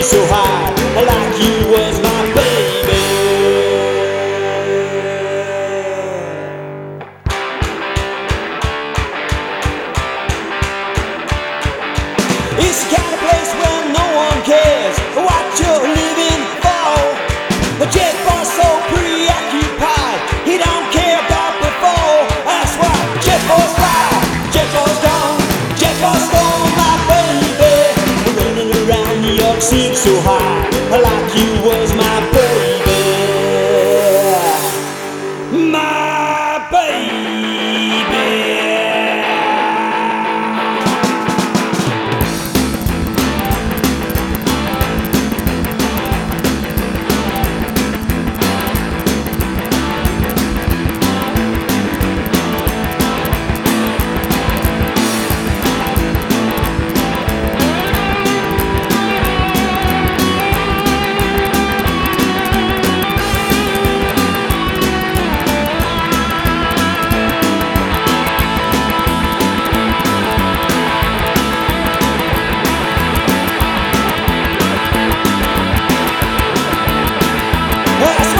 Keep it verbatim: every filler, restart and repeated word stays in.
so high, like you was my baby. It's the kind of place where no one cares what you're living for. But Jet Boss so preoccupied, he don't care about before. That's why Jet Boss died, Jet Boss gone, Jet Boss stole my baby. Running around New York City so high, like you was my baby. My baby. That's